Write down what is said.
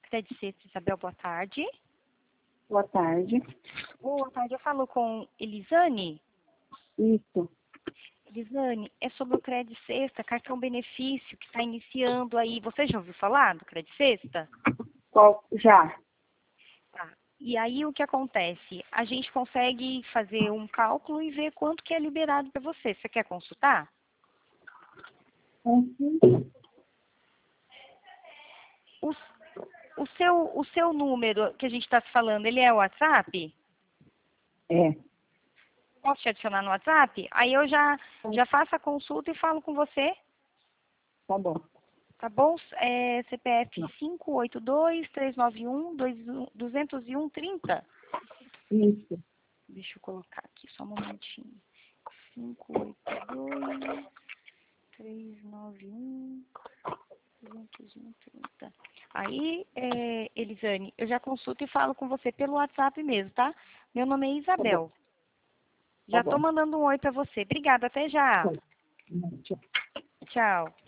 Credit Sexta, Isabel, boa tarde. Boa tarde. Boa tarde, eu falo com Elisane. Isso. Elisane, é sobre o Credit Sexta, cartão benefício que está iniciando aí. Você já ouviu falar do Credit Sexta? Qual? Já. Tá. E aí o que acontece? A gente consegue fazer um cálculo e ver quanto que é liberado para você. Você quer consultar? Uhum. O seu número que a gente está falando, ele é o WhatsApp? É. Posso te adicionar no WhatsApp? Aí eu já faço a consulta e falo com você. Tá bom. Tá bom? CPF Não. 582-391-201-30. Isso. Deixa eu colocar aqui, só um momentinho. 582-391-201-30. Aí, Elisane, eu já consulto e falo com você pelo WhatsApp mesmo, tá? Meu nome é Tá bom. Isabel. Tá Já tô bom. mandando um oi pra você. Obrigada, até já. Tchau. Tchau. Tchau.